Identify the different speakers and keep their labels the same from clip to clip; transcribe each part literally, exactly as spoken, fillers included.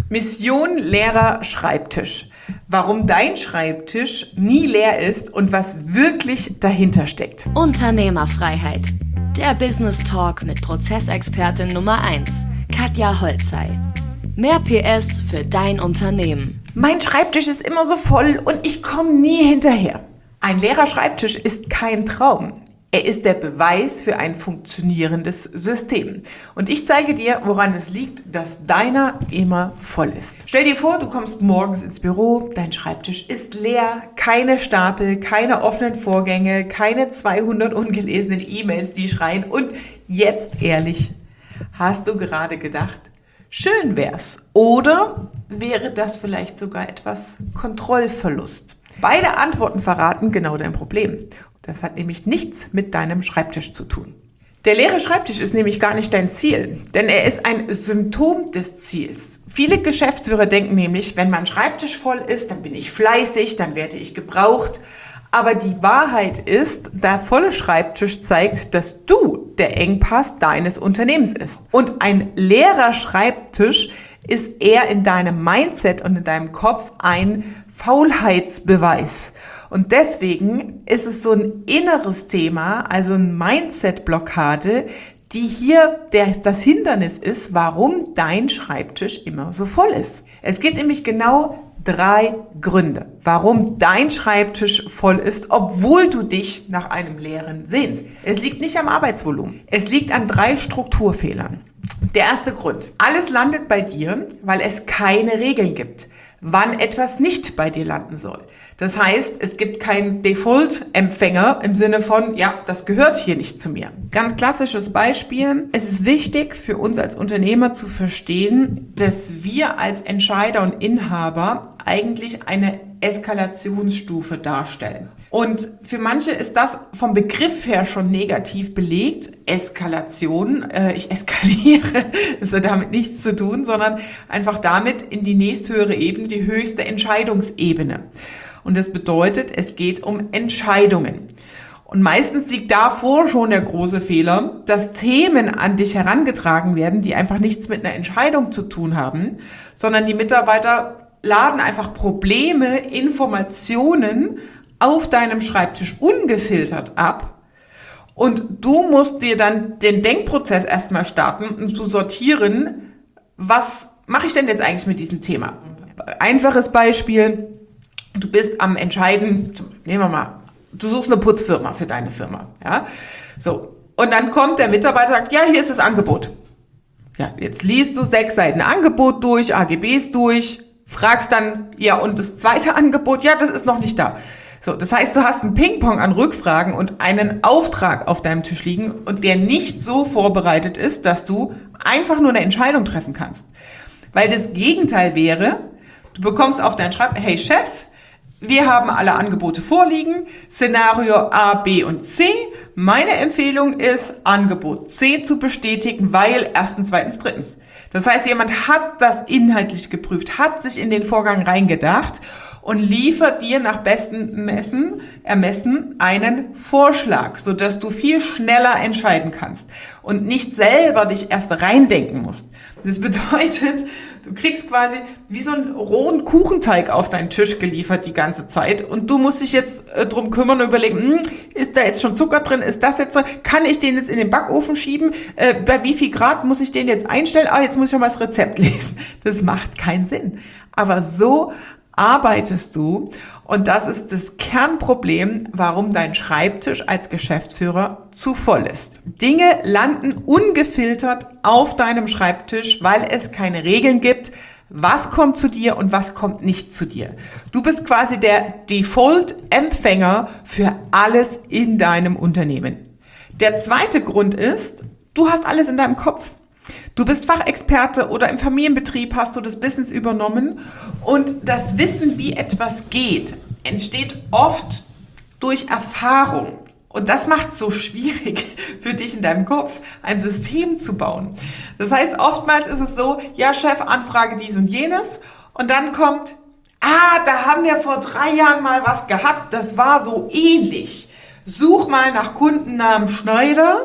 Speaker 1: Mission leerer Schreibtisch. Warum dein Schreibtisch nie leer ist und was wirklich dahinter steckt.
Speaker 2: Unternehmerfreiheit. Der Business Talk mit Prozessexpertin Nummer eins, Katja Holzei. Mehr P S für dein Unternehmen.
Speaker 1: Mein Schreibtisch ist immer so voll und ich komme nie hinterher. Ein leerer Schreibtisch ist kein Traum. Er ist der Beweis für ein funktionierendes System. Und ich zeige dir, woran es liegt, dass deiner immer voll ist. Stell dir vor, du kommst morgens ins Büro, dein Schreibtisch ist leer, keine Stapel, keine offenen Vorgänge, keine zweihundert ungelesenen E-Mails, die schreien. Und jetzt ehrlich, hast du gerade gedacht, schön wär's. Oder wäre das vielleicht sogar etwas Kontrollverlust? Beide Antworten verraten genau dein Problem. Das hat nämlich nichts mit deinem Schreibtisch zu tun. Der leere Schreibtisch ist nämlich gar nicht dein Ziel, denn er ist ein Symptom des Ziels. Viele Geschäftsführer denken nämlich, wenn mein Schreibtisch voll ist, dann bin ich fleißig, dann werde ich gebraucht. Aber die Wahrheit ist, der volle Schreibtisch zeigt, dass du der Engpass deines Unternehmens ist. Und ein leerer Schreibtisch ist eher in deinem Mindset und in deinem Kopf ein Faulheitsbeweis. Und deswegen ist es so ein inneres Thema, also eine Mindset-Blockade, die hier der, das Hindernis ist, warum dein Schreibtisch immer so voll ist. Es gibt nämlich genau drei Gründe, warum dein Schreibtisch voll ist, obwohl du dich nach einem leeren sehnst. Es liegt nicht am Arbeitsvolumen. Es liegt an drei Strukturfehlern. Der erste Grund. Alles landet bei dir, weil es keine Regeln gibt, wann etwas nicht bei dir landen soll. Das heißt, es gibt keinen Default-Empfänger im Sinne von, ja, das gehört hier nicht zu mir. Ganz klassisches Beispiel. Es ist wichtig für uns als Unternehmer zu verstehen, dass wir als Entscheider und Inhaber eigentlich eine Eskalationsstufe darstellen. Und für manche ist das vom Begriff her schon negativ belegt. Eskalation, äh, ich eskaliere, das hat damit nichts zu tun, sondern einfach damit in die nächsthöhere Ebene, die höchste Entscheidungsebene. Und das bedeutet, es geht um Entscheidungen. Und meistens liegt davor schon der große Fehler, dass Themen an dich herangetragen werden, die einfach nichts mit einer Entscheidung zu tun haben, sondern die Mitarbeiter laden einfach Probleme, Informationen auf deinem Schreibtisch ungefiltert ab. Und du musst dir dann den Denkprozess erstmal starten und zu sortieren, was mache ich denn jetzt eigentlich mit diesem Thema? Einfaches Beispiel. Du bist am Entscheiden, nehmen wir mal, du suchst eine Putzfirma für deine Firma, ja, so. Und dann kommt der Mitarbeiter und sagt, ja, hier ist das Angebot. Ja, jetzt liest du sechs Seiten Angebot durch, A G Bs durch, fragst dann, ja, und das zweite Angebot, ja, das ist noch nicht da. So, das heißt, du hast einen Ping-Pong an Rückfragen und einen Auftrag auf deinem Tisch liegen und der nicht so vorbereitet ist, dass du einfach nur eine Entscheidung treffen kannst. Weil das Gegenteil wäre, du bekommst auf deinen Schreibtisch, hey Chef, wir haben alle Angebote vorliegen, Szenario A, B und C. Meine Empfehlung ist, Angebot C zu bestätigen, weil erstens, zweitens, drittens. Das heißt, jemand hat das inhaltlich geprüft, hat sich in den Vorgang reingedacht und liefert dir nach bestem Messen, Ermessen einen Vorschlag, sodass du viel schneller entscheiden kannst und nicht selber dich erst reindenken musst. Das bedeutet, du kriegst quasi wie so einen rohen Kuchenteig auf deinen Tisch geliefert die ganze Zeit und du musst dich jetzt äh, drum kümmern und überlegen, hm, ist da jetzt schon Zucker drin, ist das jetzt so, kann ich den jetzt in den Backofen schieben, äh, bei wie viel Grad muss ich den jetzt einstellen, ah, jetzt muss ich schon mal das Rezept lesen. Das macht keinen Sinn. Aber so arbeitest du und das ist das Kernproblem, warum dein Schreibtisch als Geschäftsführer zu voll ist. Dinge landen ungefiltert auf deinem Schreibtisch, weil es keine Regeln gibt, was kommt zu dir und was kommt nicht zu dir. Du bist quasi der Default-Empfänger für alles in deinem Unternehmen. Der zweite Grund ist, du hast alles in deinem Kopf. Du bist Fachexperte oder im Familienbetrieb hast du das Business übernommen und das Wissen, wie etwas geht, entsteht oft durch Erfahrung. Und das macht es so schwierig für dich in deinem Kopf, ein System zu bauen. Das heißt, oftmals ist es so, ja Chef, Anfrage dies und jenes und dann kommt, ah, da haben wir vor drei Jahren mal was gehabt, das war so ähnlich. Such mal nach Kundennamen Schneider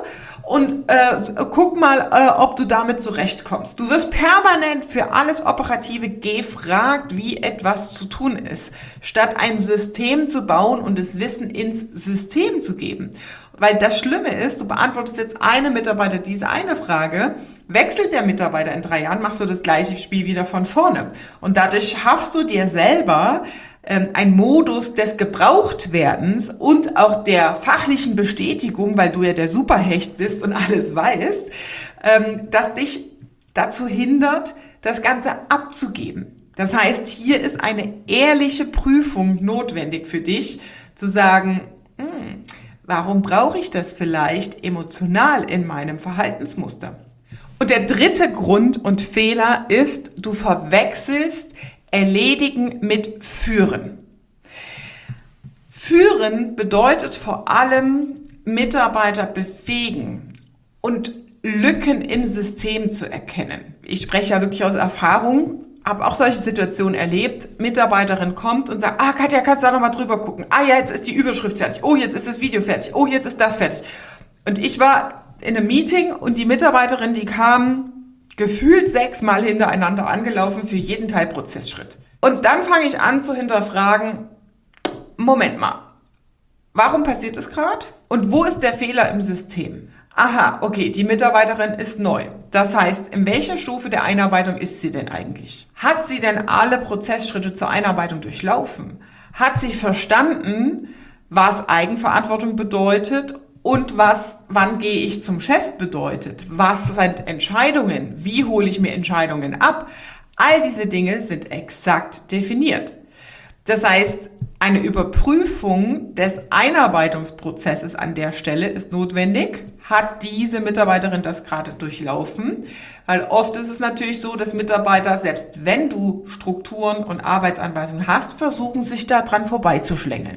Speaker 1: und äh, guck mal, äh, ob du damit zurechtkommst. Du wirst permanent für alles Operative gefragt, wie etwas zu tun ist, statt ein System zu bauen und das Wissen ins System zu geben. Weil das Schlimme ist, du beantwortest jetzt einem Mitarbeiter diese eine Frage, wechselt der Mitarbeiter in drei Jahren, machst du das gleiche Spiel wieder von vorne. Und dadurch schaffst du dir selber ähm, einen Modus des Gebrauchtwerdens und auch der fachlichen Bestätigung, weil du ja der Superhecht bist und alles weißt, ähm, das dich dazu hindert, das Ganze abzugeben. Das heißt, hier ist eine ehrliche Prüfung notwendig für dich, zu sagen, hm, warum brauche ich das vielleicht emotional in meinem Verhaltensmuster? Und der dritte Grund und Fehler ist, du verwechselst Erledigen mit Führen. Führen bedeutet vor allem Mitarbeiter befähigen und Lücken im System zu erkennen. Ich spreche ja wirklich aus Erfahrung, habe auch solche Situationen erlebt. Mitarbeiterin kommt und sagt, ah Katja, kannst du da nochmal drüber gucken? Ah ja, jetzt ist die Überschrift fertig. Oh, jetzt ist das Video fertig. Oh, jetzt ist das fertig. Und ich war in einem Meeting und die Mitarbeiterin, die kam gefühlt sechsmal hintereinander angelaufen für jeden Teilprozessschritt. Und dann fange ich an zu hinterfragen, Moment mal, warum passiert das gerade? Und wo ist der Fehler im System? Aha, okay, die Mitarbeiterin ist neu. Das heißt, in welcher Stufe der Einarbeitung ist sie denn eigentlich? Hat sie denn alle Prozessschritte zur Einarbeitung durchlaufen? Hat sie verstanden, was Eigenverantwortung bedeutet und was, wann gehe ich zum Chef bedeutet? Was sind Entscheidungen? Wie hole ich mir Entscheidungen ab? All diese Dinge sind exakt definiert. Das heißt, eine Überprüfung des Einarbeitungsprozesses an der Stelle ist notwendig. Hat diese Mitarbeiterin das gerade durchlaufen? Weil oft ist es natürlich so, dass Mitarbeiter, selbst wenn du Strukturen und Arbeitsanweisungen hast, versuchen, sich daran vorbeizuschlängeln.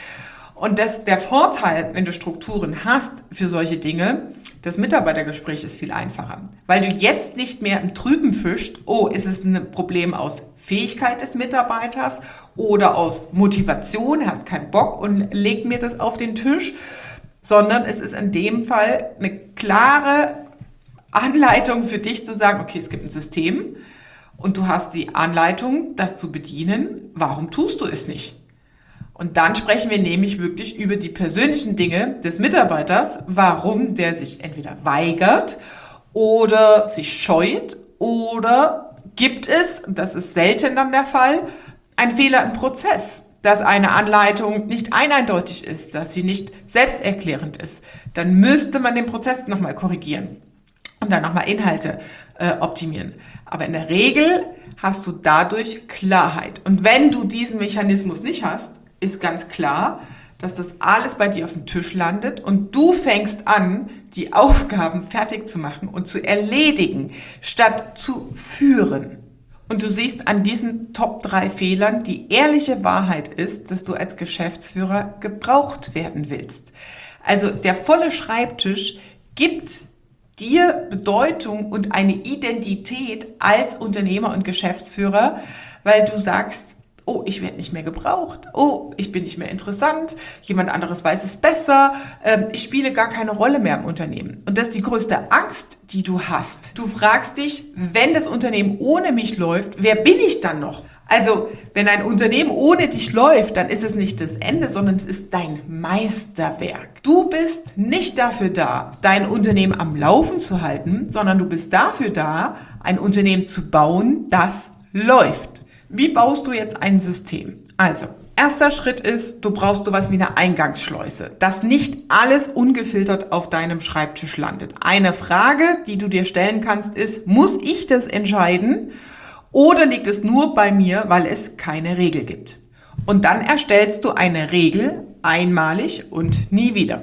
Speaker 1: Und das, der Vorteil, wenn du Strukturen hast für solche Dinge, das Mitarbeitergespräch ist viel einfacher. Weil du jetzt nicht mehr im Trüben fischst, oh, ist es ein Problem aus Fähigkeit des Mitarbeiters oder aus Motivation, er hat keinen Bock und legt mir das auf den Tisch, sondern es ist in dem Fall eine klare Anleitung für dich zu sagen, okay, es gibt ein System und du hast die Anleitung, das zu bedienen, warum tust du es nicht? Und dann sprechen wir nämlich wirklich über die persönlichen Dinge des Mitarbeiters, warum der sich entweder weigert oder sich scheut oder gibt es, das ist selten dann der Fall, ein Fehler im Prozess, dass eine Anleitung nicht eindeutig ist, dass sie nicht selbsterklärend ist. Dann müsste man den Prozess nochmal korrigieren und dann nochmal Inhalte äh, optimieren. Aber in der Regel hast du dadurch Klarheit. Und wenn du diesen Mechanismus nicht hast, ist ganz klar, dass das alles bei dir auf dem Tisch landet und du fängst an, die Aufgaben fertig zu machen und zu erledigen, statt zu führen. Und du siehst an diesen Top drei Fehlern, die ehrliche Wahrheit ist, dass du als Geschäftsführer gebraucht werden willst. Also der volle Schreibtisch gibt dir Bedeutung und eine Identität als Unternehmer und Geschäftsführer, weil du sagst, oh, ich werde nicht mehr gebraucht, oh, ich bin nicht mehr interessant, jemand anderes weiß es besser, ähm, ich spiele gar keine Rolle mehr im Unternehmen. Und das ist die größte Angst, die du hast. Du fragst dich, wenn das Unternehmen ohne mich läuft, wer bin ich dann noch? Also, wenn ein Unternehmen ohne dich läuft, dann ist es nicht das Ende, sondern es ist dein Meisterwerk. Du bist nicht dafür da, dein Unternehmen am Laufen zu halten, sondern du bist dafür da, ein Unternehmen zu bauen, das läuft. Wie baust du jetzt ein System? Also, erster Schritt ist, du brauchst sowas wie eine Eingangsschleuse, dass nicht alles ungefiltert auf deinem Schreibtisch landet. Eine Frage, die du dir stellen kannst, ist, muss ich das entscheiden oder liegt es nur bei mir, weil es keine Regel gibt? Und dann erstellst du eine Regel einmalig und nie wieder.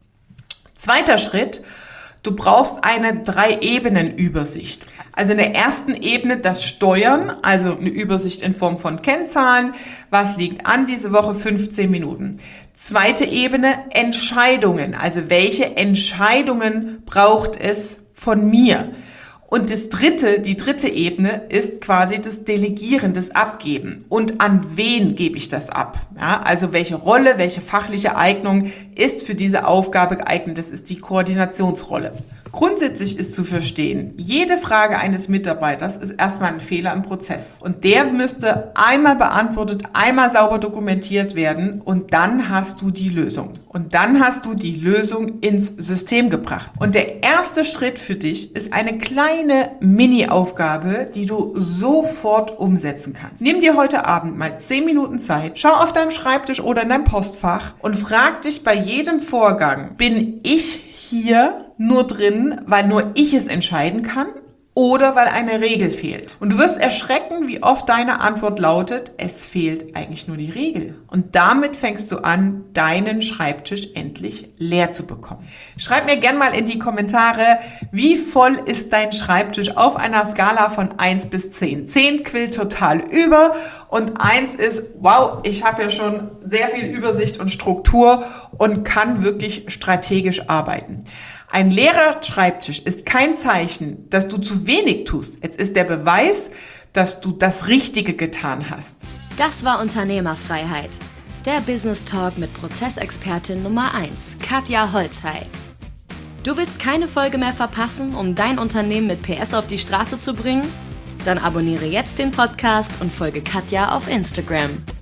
Speaker 1: Zweiter Schritt, du brauchst eine Drei-Ebenen-Übersicht. Also in der ersten Ebene das Steuern, also eine Übersicht in Form von Kennzahlen. Was liegt an diese Woche? fünfzehn Minuten. Zweite Ebene Entscheidungen. Also welche Entscheidungen braucht es von mir? Und das dritte, die dritte Ebene ist quasi das Delegieren, das Abgeben. Und an wen gebe ich das ab? Ja, also welche Rolle, welche fachliche Eignung ist für diese Aufgabe geeignet? Das ist die Koordinationsrolle. Grundsätzlich ist zu verstehen, jede Frage eines Mitarbeiters ist erstmal ein Fehler im Prozess. Und der müsste einmal beantwortet, einmal sauber dokumentiert werden und dann hast du die Lösung. Und dann hast du die Lösung ins System gebracht. Und der erste Schritt für dich ist eine kleine Mini-Aufgabe, die du sofort umsetzen kannst. Nimm dir heute Abend mal zehn Minuten Zeit, schau auf deinem Schreibtisch oder in deinem Postfach und frag dich bei jedem Vorgang, bin ich hier nur drin, weil nur ich es entscheiden kann oder weil eine Regel fehlt. Und du wirst erschrecken, wie oft deine Antwort lautet, es fehlt eigentlich nur die Regel. Und damit fängst du an, deinen Schreibtisch endlich leer zu bekommen. Schreib mir gerne mal in die Kommentare, wie voll ist dein Schreibtisch auf einer Skala von eins bis zehn. zehn quillt total über und eins ist, wow, ich habe ja schon sehr viel Übersicht und Struktur und kann wirklich strategisch arbeiten. Ein leerer Schreibtisch ist kein Zeichen, dass du zu wenig tust. Es ist der Beweis, dass du das Richtige getan hast.
Speaker 2: Das war Unternehmerfreiheit. Der Business Talk mit Prozessexpertin Nummer eins, Katja Holzhey. Du willst keine Folge mehr verpassen, um dein Unternehmen mit P S auf die Straße zu bringen? Dann abonniere jetzt den Podcast und folge Katja auf Instagram.